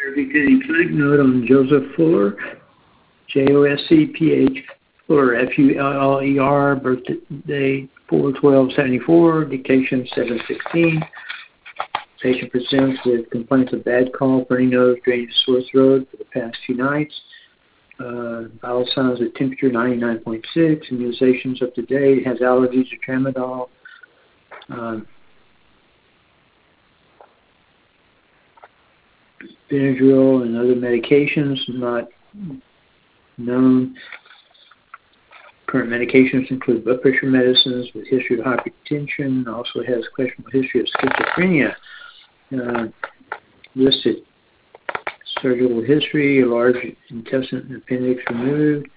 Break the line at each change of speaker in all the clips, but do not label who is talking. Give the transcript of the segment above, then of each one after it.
Because click note on Joseph Fuller, Joseph Fuller, Fuller, birthday 4/12/74, dictation 7/16. Patient presents with complaints of bad cough, runny nose, drainage, sore throat for the past 2 nights. Vital signs with temperature 99.6, immunizations up to date, has allergies to tramadol. Benadryl and other medications not known. Current medications include blood pressure medicines with history of hypertension. Also has questionable history of schizophrenia. Listed surgical history, a large intestine appendix removed.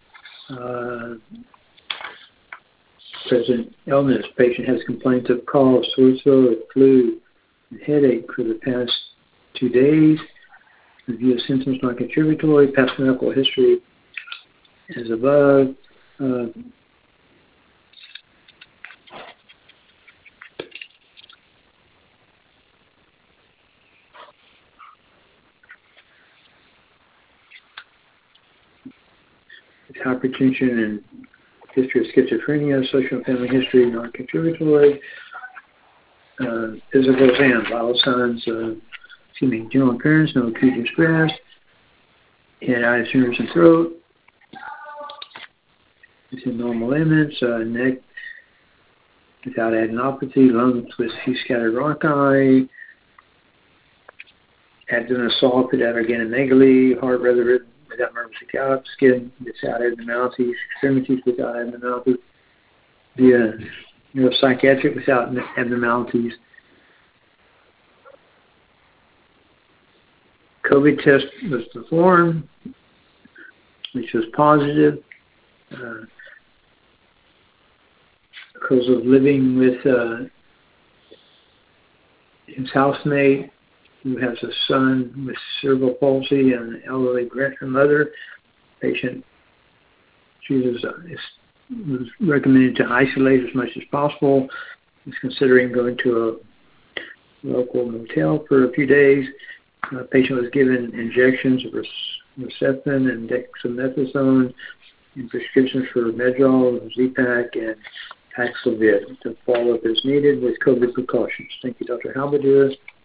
Present illness. Patient has complaints of cough, sore throat, flu, and headache for the past 2 days. Review of symptoms not contributory. Past medical history as above. Hypertension and history of schizophrenia, social and family history not contributory. Physical exam, vital signs, general appearance, no acute distress, head, eyes, ears, and throat. It's in normal limits, neck without adenopathy, lungs with few scattered rhonchi, abdomen assault without organomegaly, heart rather rhythm without nervous gout, skin without abnormalities, extremities without abnormalities, neuropsychiatric without abnormalities. COVID test was performed, which was positive. Because of living with his housemate, who has a son with cerebral palsy and an elderly grandmother, patient was recommended to isolate as much as possible. He's considering going to a local motel for a few days. The patient was given injections of Herceptin and dexamethasone and prescriptions for Medrol, Z-Pak, and Paxlovid to follow up as needed with COVID precautions. Thank you, Dr. Halberdier.